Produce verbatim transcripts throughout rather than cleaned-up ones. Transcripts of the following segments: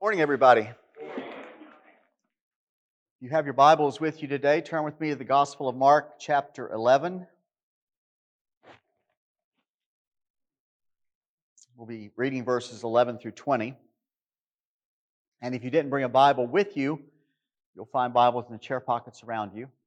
Morning, everybody. You have your Bibles with you today. Turn with me to the Gospel of Mark, chapter eleven. We'll be reading verses eleven through twenty. And if you didn't bring a Bible with you, you'll find Bibles in the chair pockets around you.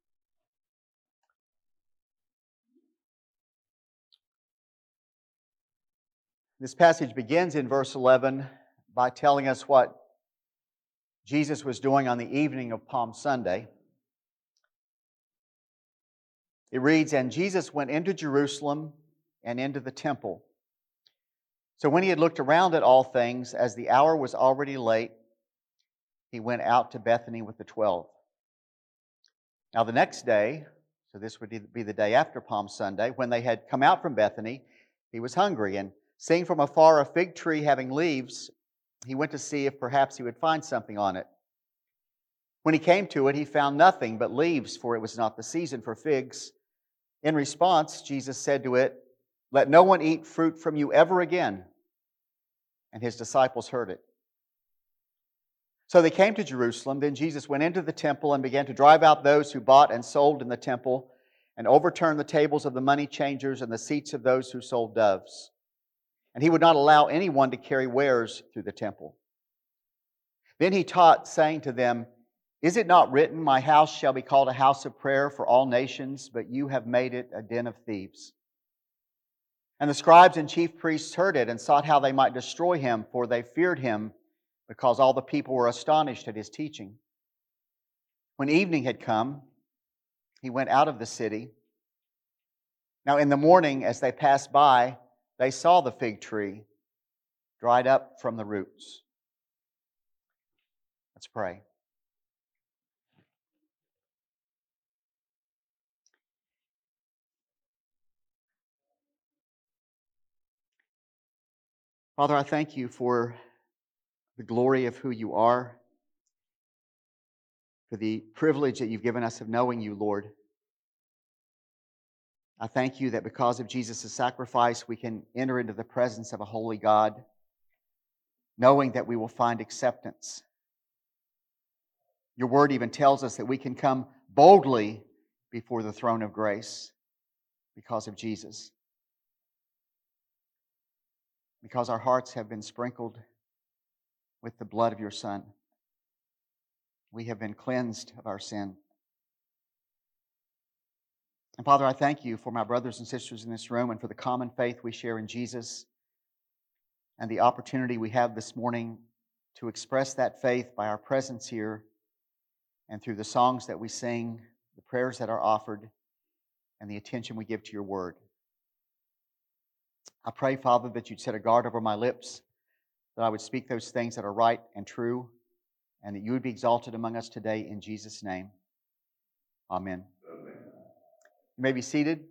This passage begins in verse eleven by telling us what Jesus was doing on the evening of Palm Sunday. It reads, "And Jesus went into Jerusalem and into the temple. So when he had looked around at all things, as the hour was already late, he went out to Bethany with the twelve. Now the next day, so this would be the day after Palm Sunday, when they had come out from Bethany, he was hungry, and seeing from afar a fig tree having leaves, he went to see if perhaps he would find something on it. When he came to it, he found nothing but leaves, for it was not the season for figs. In response, Jesus said to it, 'Let no one eat fruit from you ever again.' And his disciples heard it. So they came to Jerusalem. Then Jesus went into the temple and began to drive out those who bought and sold in the temple, and overturned the tables of the money changers and the seats of those who sold doves. And he would not allow anyone to carry wares through the temple. Then he taught, saying to them, 'Is it not written, my house shall be called a house of prayer for all nations, but you have made it a den of thieves?' And the scribes and chief priests heard it and sought how they might destroy him, for they feared him, because all the people were astonished at his teaching. When evening had come, he went out of the city. Now in the morning, as they passed by, they saw the fig tree dried up from the roots." Let's pray. Father, I thank you for the glory of who you are, for the privilege that you've given us of knowing you, Lord. I thank you that because of Jesus' sacrifice, we can enter into the presence of a holy God, knowing that we will find acceptance. Your word even tells us that we can come boldly before the throne of grace because of Jesus. Because our hearts have been sprinkled with the blood of your Son. We have been cleansed of our sin. And Father, I thank you for my brothers and sisters in this room and for the common faith we share in Jesus and the opportunity we have this morning to express that faith by our presence here and through the songs that we sing, the prayers that are offered, and the attention we give to your word. I pray, Father, that you'd set a guard over my lips, that I would speak those things that are right and true, and that you would be exalted among us today in Jesus' name. Amen. Amen. You may be seated.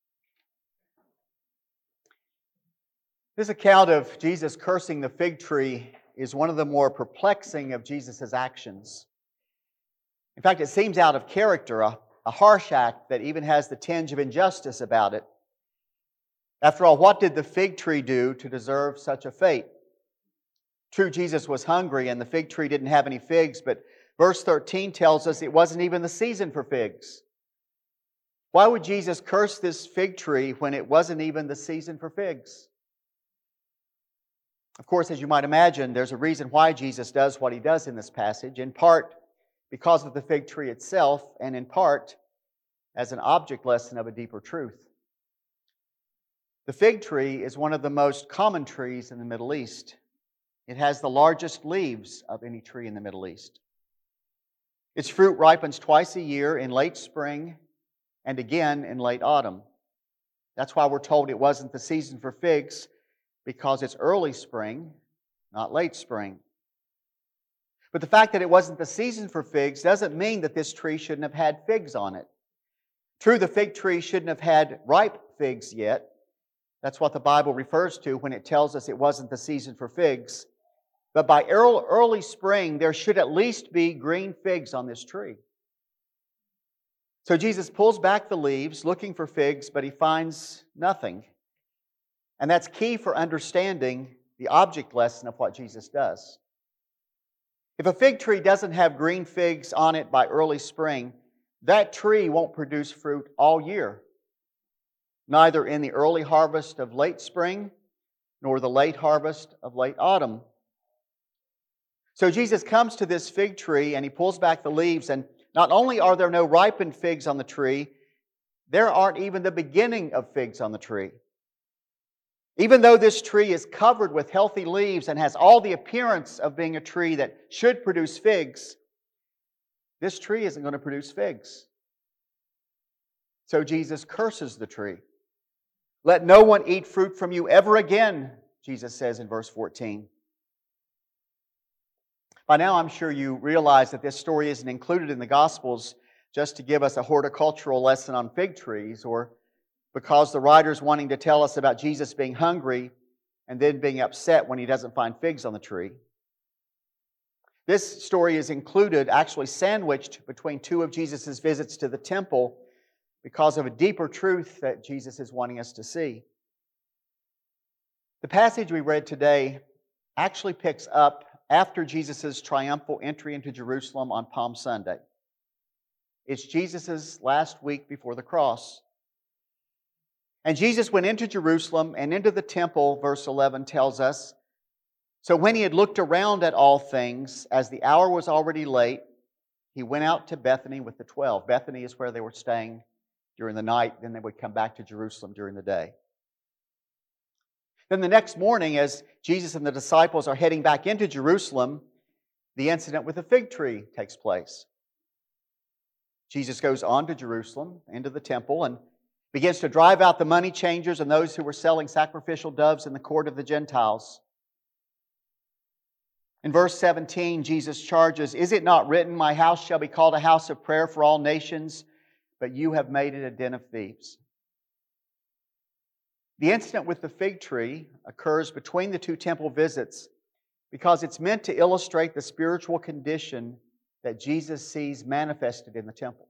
This account of Jesus cursing the fig tree is one of the more perplexing of Jesus' actions. In fact, it seems out of character, a, a harsh act that even has the tinge of injustice about it. After all, what did the fig tree do to deserve such a fate? True, Jesus was hungry and the fig tree didn't have any figs, but verse thirteen tells us it wasn't even the season for figs. Why would Jesus curse this fig tree when it wasn't even the season for figs? Of course, as you might imagine, there's a reason why Jesus does what he does in this passage, in part because of the fig tree itself, and in part as an object lesson of a deeper truth. The fig tree is one of the most common trees in the Middle East. It has the largest leaves of any tree in the Middle East. Its fruit ripens twice a year, in late spring and again in late autumn. That's why we're told it wasn't the season for figs, because it's early spring, not late spring. But the fact that it wasn't the season for figs doesn't mean that this tree shouldn't have had figs on it. True, the fig tree shouldn't have had ripe figs yet. That's what the Bible refers to when it tells us it wasn't the season for figs. But by early spring, there should at least be green figs on this tree. So Jesus pulls back the leaves looking for figs, but he finds nothing. And that's key for understanding the object lesson of what Jesus does. If a fig tree doesn't have green figs on it by early spring, that tree won't produce fruit all year, neither in the early harvest of late spring nor the late harvest of late autumn. So Jesus comes to this fig tree and He pulls back the leaves, and not only are there no ripened figs on the tree, there aren't even the beginning of figs on the tree. Even though this tree is covered with healthy leaves and has all the appearance of being a tree that should produce figs, this tree isn't going to produce figs. So Jesus curses the tree. Let no one eat fruit from you ever again, Jesus says in verse fourteen. By now, I'm sure you realize that this story isn't included in the Gospels just to give us a horticultural lesson on fig trees, or because the writer's wanting to tell us about Jesus being hungry and then being upset when He doesn't find figs on the tree. This story is included, actually sandwiched between two of Jesus' visits to the temple, because of a deeper truth that Jesus is wanting us to see. The passage we read today actually picks up after Jesus' triumphal entry into Jerusalem on Palm Sunday. It's Jesus' last week before the cross. And Jesus went into Jerusalem and into the temple, verse eleven tells us. So when He had looked around at all things, as the hour was already late, He went out to Bethany with the twelve. Bethany is where they were staying during the night, then they would come back to Jerusalem during the day. Then the next morning, as Jesus and the disciples are heading back into Jerusalem, the incident with the fig tree takes place. Jesus goes on to Jerusalem, into the temple, and begins to drive out the money changers and those who were selling sacrificial doves in the court of the Gentiles. In verse seventeen, Jesus charges, "Is it not written, 'My house shall be called a house of prayer for all nations,' but you have made it a den of thieves." The incident with the fig tree occurs between the two temple visits because it's meant to illustrate the spiritual condition that Jesus sees manifested in the temple.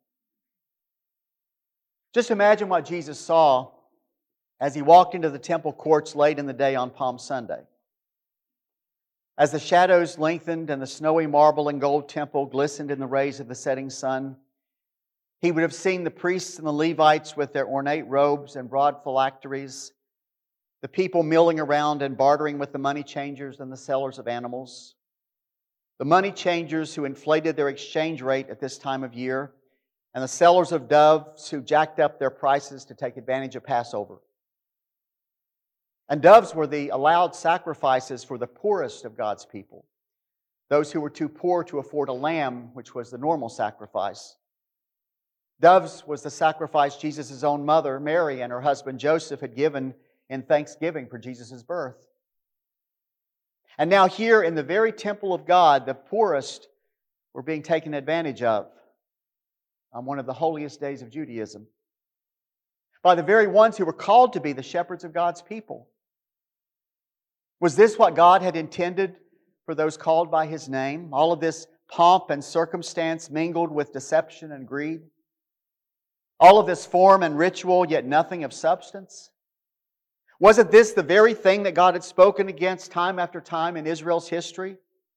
Just imagine what Jesus saw as He walked into the temple courts late in the day on Palm Sunday. As the shadows lengthened and the snowy marble and gold temple glistened in the rays of the setting sun, He would have seen the priests and the Levites with their ornate robes and broad phylacteries, the people milling around and bartering with the money changers and the sellers of animals, the money changers who inflated their exchange rate at this time of year, and the sellers of doves who jacked up their prices to take advantage of Passover. And doves were the allowed sacrifices for the poorest of God's people, those who were too poor to afford a lamb, which was the normal sacrifice. Doves was the sacrifice Jesus' own mother, Mary, and her husband Joseph had given in thanksgiving for Jesus' birth. And now here in the very temple of God, the poorest were being taken advantage of on one of the holiest days of Judaism by the very ones who were called to be the shepherds of God's people. Was this what God had intended for those called by His name? All of this pomp and circumstance mingled with deception and greed? All of this form and ritual, yet nothing of substance? Wasn't this the very thing that God had spoken against time after time in Israel's history?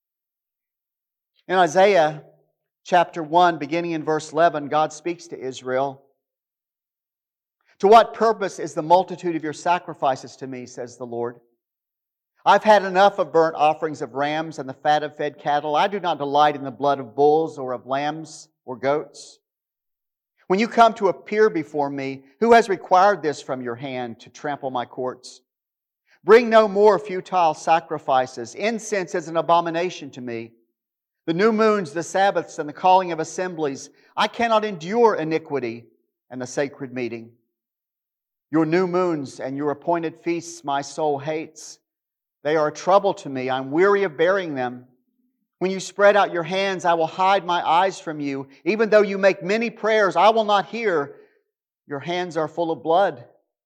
In Isaiah chapter one, beginning in verse eleven, God speaks to Israel. "To what purpose is the multitude of your sacrifices to me, says the Lord? I've had enough of burnt offerings of rams and the fat of fed cattle. I do not delight in the blood of bulls or of lambs or goats. When you come to appear before me, who has required this from your hand to trample my courts? Bring no more futile sacrifices. Incense is an abomination to me. The new moons, the Sabbaths, and the calling of assemblies. I cannot endure iniquity and the sacred meeting. Your new moons and your appointed feasts my soul hates. They are a trouble to me. I'm weary of bearing them. When you spread out your hands, I will hide my eyes from you. Even though you make many prayers, I will not hear. Your hands are full of blood.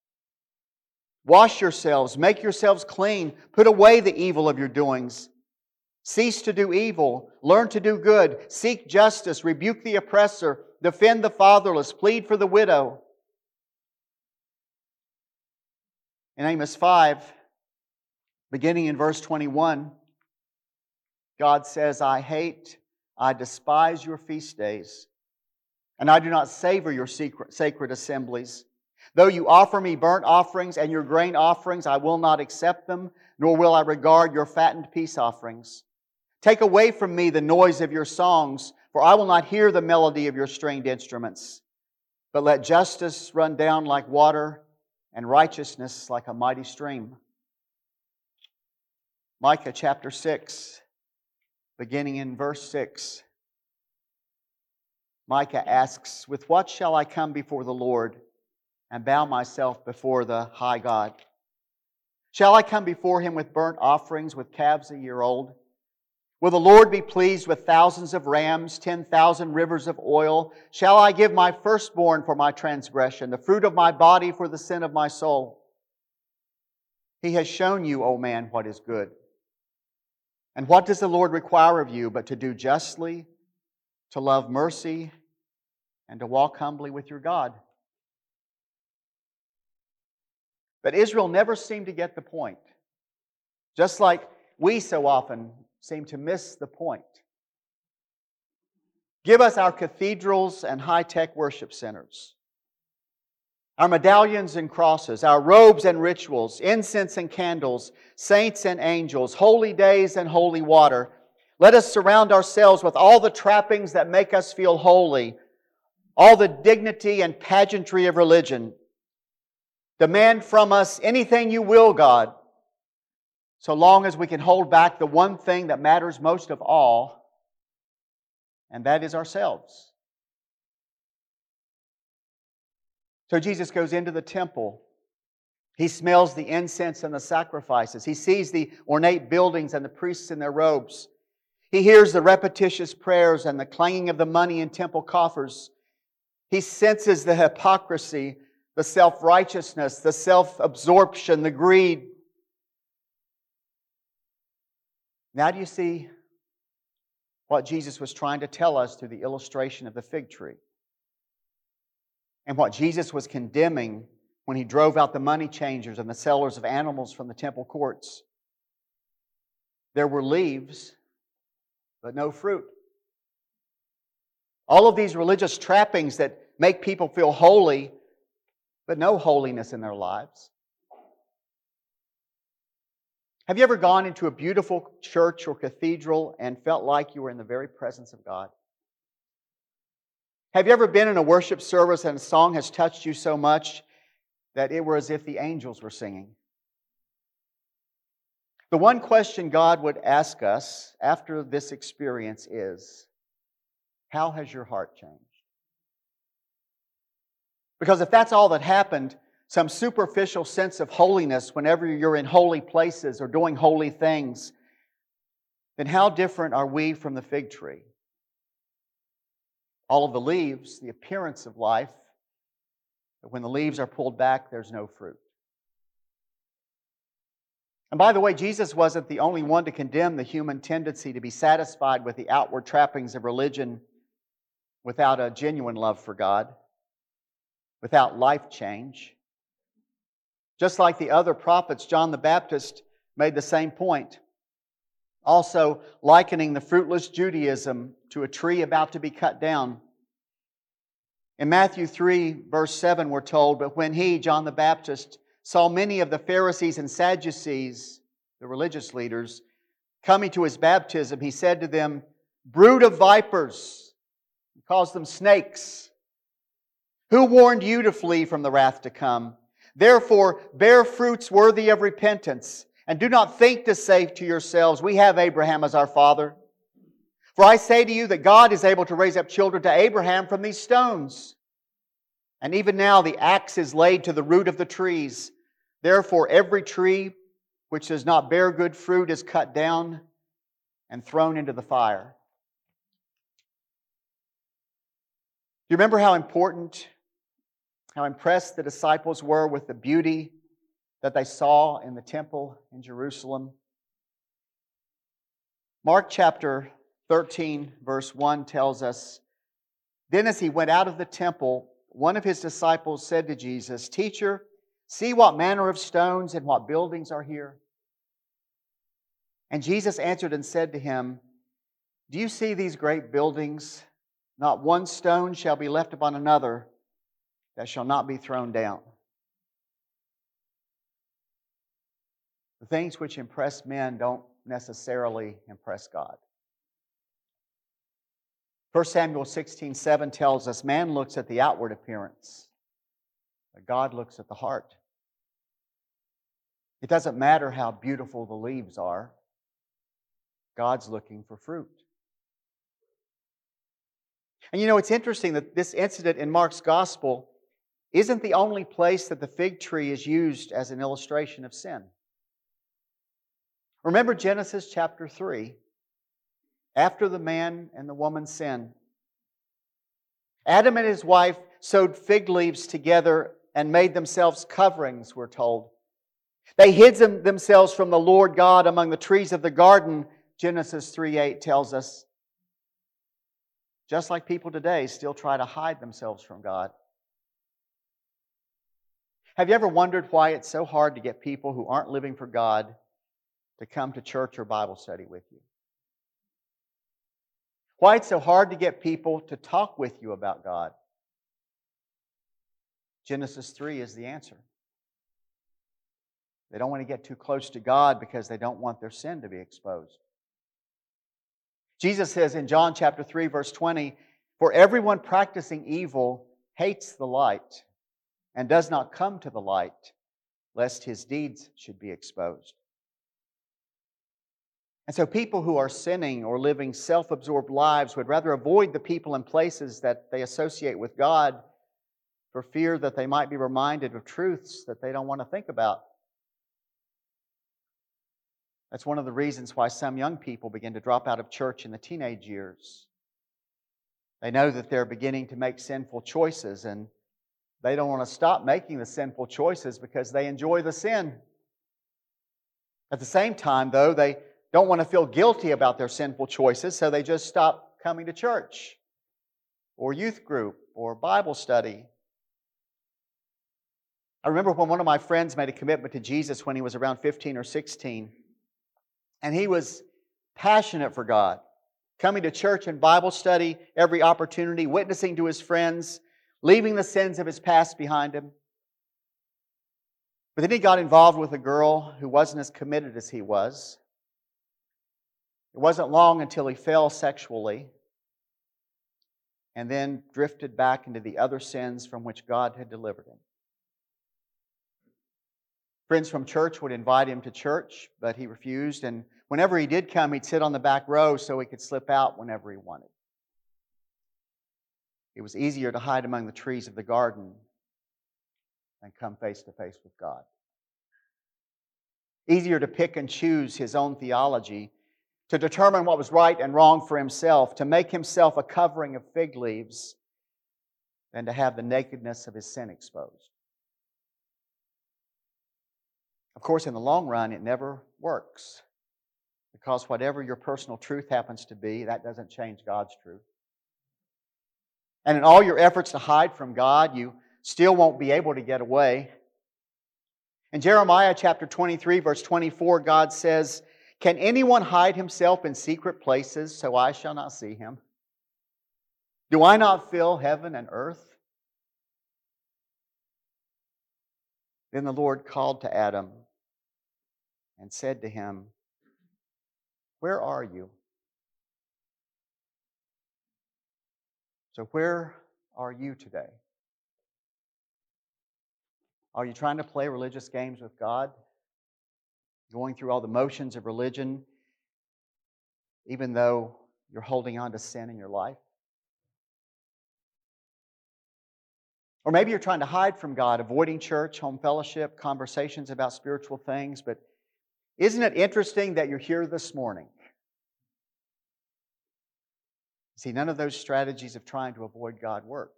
Wash yourselves, make yourselves clean. Put away the evil of your doings. Cease to do evil. Learn to do good. Seek justice. Rebuke the oppressor. Defend the fatherless. Plead for the widow." In Amos five, beginning in verse twenty-one, God says, I hate, I despise your feast days, and I do not savor your secret, sacred assemblies. Though you offer me burnt offerings and your grain offerings, I will not accept them, nor will I regard your fattened peace offerings. Take away from me the noise of your songs, for I will not hear the melody of your stringed instruments. But let justice run down like water, and righteousness like a mighty stream. Micah chapter six, beginning in verse six. Micah asks, with what shall I come before the Lord and bow myself before the high God? Shall I come before Him with burnt offerings, with calves a year old? Will the Lord be pleased with thousands of rams, ten thousand rivers of oil? Shall I give my firstborn for my transgression, the fruit of my body for the sin of my soul? He has shown you, O man, what is good. And what does the Lord require of you but to do justly, to love mercy, and to walk humbly with your God? But Israel never seemed to get the point. Just like we so often seem to miss the point. Give us our cathedrals and high-tech worship centers, our medallions and crosses, our robes and rituals, incense and candles, saints and angels, holy days and holy water. Let us surround ourselves with all the trappings that make us feel holy, all the dignity and pageantry of religion. Demand from us anything you will, God, so long as we can hold back the one thing that matters most of all, and that is ourselves. So Jesus goes into the temple. He smells the incense and the sacrifices. He sees the ornate buildings and the priests in their robes. He hears the repetitious prayers and the clanging of the money in temple coffers. He senses the hypocrisy, the self-righteousness, the self-absorption, the greed. Now do you see what Jesus was trying to tell us through the illustration of the fig tree? And what Jesus was condemning when He drove out the money changers and the sellers of animals from the temple courts. There were leaves, but no fruit. All of these religious trappings that make people feel holy, but no holiness in their lives. Have you ever gone into a beautiful church or cathedral and felt like you were in the very presence of God? Have you ever been in a worship service and a song has touched you so much that it were as if the angels were singing? The one question God would ask us after this experience is, how has your heart changed? Because if that's all that happened, some superficial sense of holiness whenever you're in holy places or doing holy things, then how different are we from the fig tree? All of the leaves, the appearance of life, but when the leaves are pulled back, there's no fruit. And by the way, Jesus wasn't the only one to condemn the human tendency to be satisfied with the outward trappings of religion without a genuine love for God, without life change. Just like the other prophets, John the Baptist made the same point, also likening the fruitless Judaism to a tree about to be cut down. In Matthew three, verse seven, we're told, but when he, John the Baptist, saw many of the Pharisees and Sadducees, the religious leaders, coming to his baptism, he said to them, brood of vipers, he calls them snakes, who warned you to flee from the wrath to come? Therefore, bear fruits worthy of repentance, and do not think to say to yourselves, we have Abraham as our father. For I say to you that God is able to raise up children to Abraham from these stones. And even now the axe is laid to the root of the trees. Therefore, every tree which does not bear good fruit is cut down and thrown into the fire. Do you remember how important, how impressed the disciples were with the beauty that they saw in the temple in Jerusalem? Mark chapter thirteen, verse one tells us, then as he went out of the temple, one of his disciples said to Jesus, Teacher, see what manner of stones and what buildings are here. And Jesus answered and said to him, Do you see these great buildings? Not one stone shall be left upon another that shall not be thrown down. The things which impress men don't necessarily impress God. First Samuel sixteen seven tells us, man looks at the outward appearance, but God looks at the heart. It doesn't matter how beautiful the leaves are. God's looking for fruit. And you know, it's interesting that this incident in Mark's Gospel isn't the only place that the fig tree is used as an illustration of sin. Remember Genesis chapter three. After the man and the woman sinned, Adam and his wife sewed fig leaves together and made themselves coverings, we're told. They hid them, themselves from the Lord God among the trees of the garden, Genesis three eight tells us. Just like people today still try to hide themselves from God. Have you ever wondered why it's so hard to get people who aren't living for God to come to church or Bible study with you? Why it's so hard to get people to talk with you about God? Genesis three is the answer. They don't want to get too close to God because they don't want their sin to be exposed. Jesus says in John chapter three, verse twenty, "For everyone practicing evil hates the light and does not come to the light, lest his deeds should be exposed." And so people who are sinning or living self-absorbed lives would rather avoid the people and places that they associate with God for fear that they might be reminded of truths that they don't want to think about. That's one of the reasons why some young people begin to drop out of church in the teenage years. They know that they're beginning to make sinful choices, and they don't want to stop making the sinful choices because they enjoy the sin. At the same time, though, they don't want to feel guilty about their sinful choices, so they just stop coming to church or youth group or Bible study. I remember when one of my friends made a commitment to Jesus when he was around fifteen or sixteen. And he was passionate for God, coming to church and Bible study every opportunity, witnessing to his friends, leaving the sins of his past behind him. But then he got involved with a girl who wasn't as committed as he was. It wasn't long until he fell sexually and then drifted back into the other sins from which God had delivered him. Friends from church would invite him to church, but he refused. And whenever he did come, he'd sit on the back row so he could slip out whenever he wanted. It was easier to hide among the trees of the garden than come face to face with God. Easier to pick and choose his own theology, to determine what was right and wrong for himself, to make himself a covering of fig leaves, than to have the nakedness of his sin exposed. Of course, in the long run, it never works. Because whatever your personal truth happens to be, that doesn't change God's truth. And in all your efforts to hide from God, you still won't be able to get away. In Jeremiah chapter twenty-three, verse twenty-four, God says, "Can anyone hide himself in secret places so I shall not see him? Do I not fill heaven and earth?" Then the Lord called to Adam and said to him, "Where are you?" So where are you today? Are you trying to play religious games with God? Going through all the motions of religion, even though you're holding on to sin in your life? Or maybe you're trying to hide from God, avoiding church, home fellowship, conversations about spiritual things, but isn't it interesting that you're here this morning? See, none of those strategies of trying to avoid God work.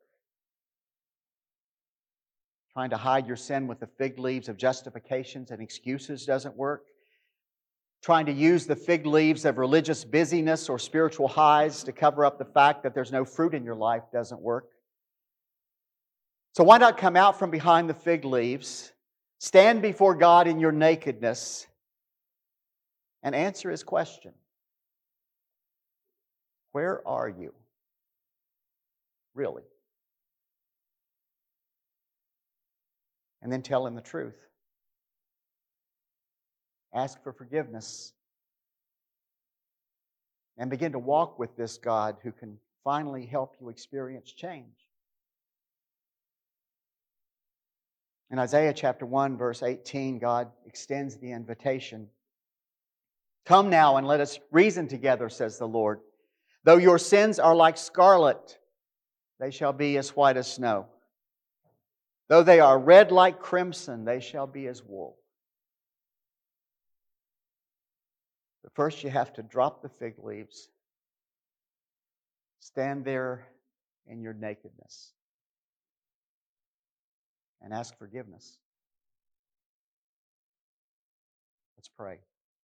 Trying to hide your sin with the fig leaves of justifications and excuses doesn't work. Trying to use the fig leaves of religious busyness or spiritual highs to cover up the fact that there's no fruit in your life doesn't work. So why not come out from behind the fig leaves, stand before God in your nakedness, and answer His question? Where are you? Really? And then tell him the truth. Ask for forgiveness. And begin to walk with this God who can finally help you experience change. In Isaiah chapter one, verse eighteen, God extends the invitation. Come now and let us reason together, says the Lord. Though your sins are like scarlet, they shall be as white as snow. Though they are red like crimson, they shall be as wool. But first you have to drop the fig leaves. Stand there in your nakedness and ask forgiveness. Let's pray.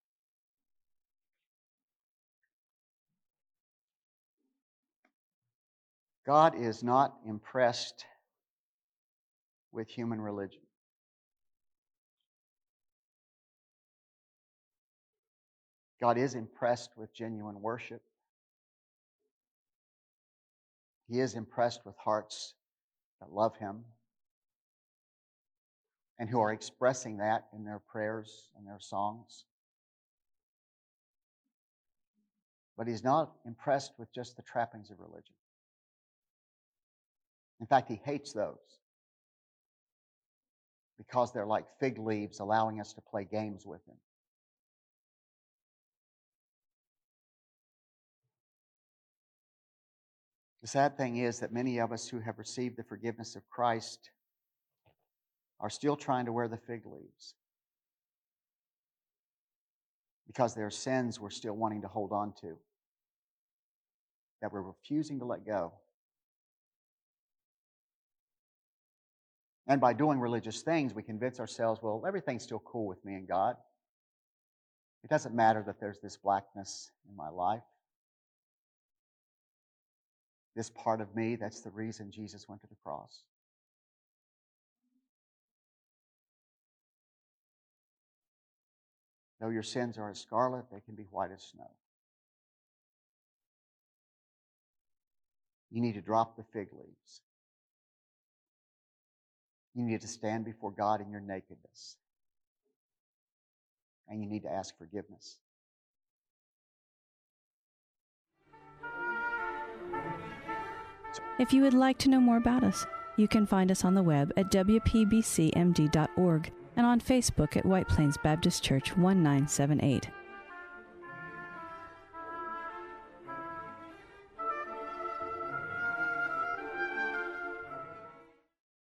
God is not impressed with human religion. God is impressed with genuine worship. He is impressed with hearts that love Him and who are expressing that in their prayers and their songs. But He's not impressed with just the trappings of religion. In fact, He hates those because they're like fig leaves allowing us to play games with Him. The sad thing is that many of us who have received the forgiveness of Christ are still trying to wear the fig leaves because there are sins we're still wanting to hold on to, that we're refusing to let go. And by doing religious things, we convince ourselves, well, everything's still cool with me and God. It doesn't matter that there's this blackness in my life. This part of me, that's the reason Jesus went to the cross. Though your sins are as scarlet, they can be white as snow. You need to drop the fig leaves. You need to stand before God in your nakedness. And you need to ask forgiveness. If you would like to know more about us, you can find us on the web at w p b c m d dot org and on Facebook at White Plains Baptist Church one nine seven eight.